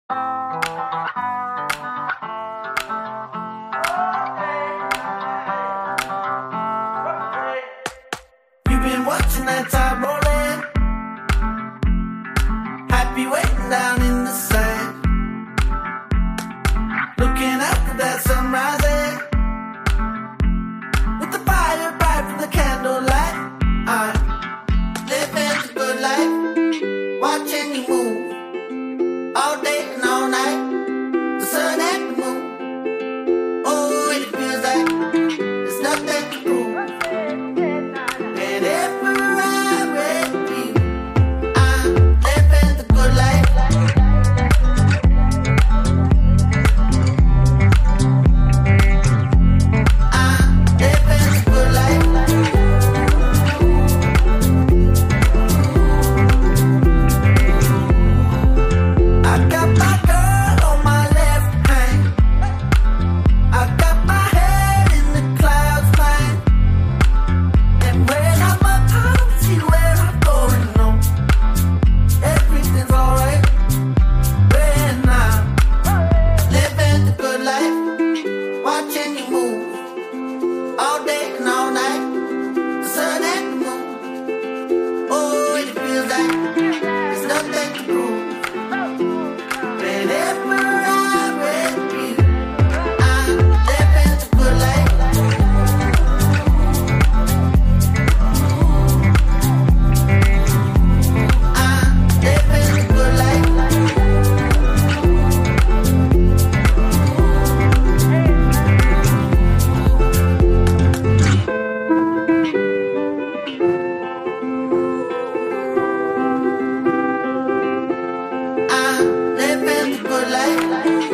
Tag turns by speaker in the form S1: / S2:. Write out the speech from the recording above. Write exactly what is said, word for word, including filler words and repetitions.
S1: You've been watching that tide rolling, happy waiting down in the sand, looking after that sun rising, with the fire bright from the candlelight. I'm living the good life, watching you move all day and all night. The sun and the moon, oh, it feels like there's nothing to prove. Watching you move all day and all night. The sun and the moon, oh, it feels like there's nothing to prove. Whenever I'm with you, I'm living the good life. I'm living the good life. Living the good life.